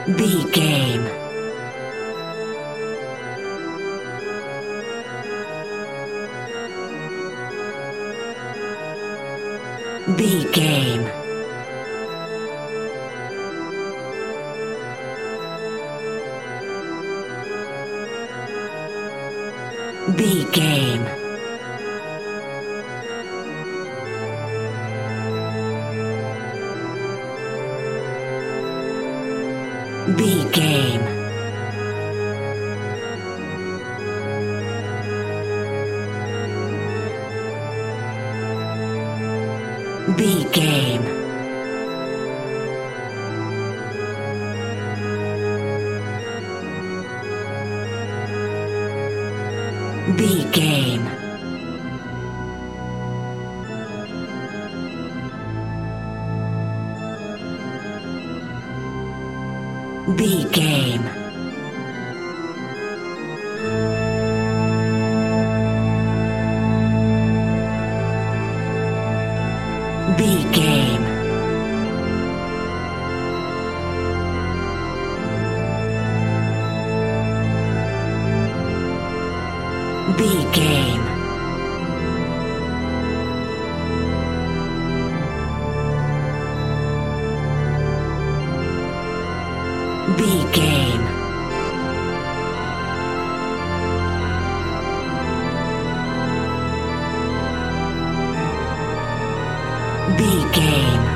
B game. B game. B game. B game. B game. B game. B game. B game. B game. B game. B game.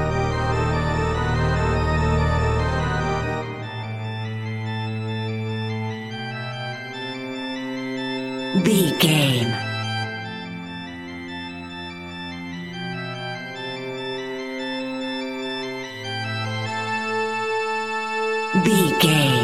B game. B game.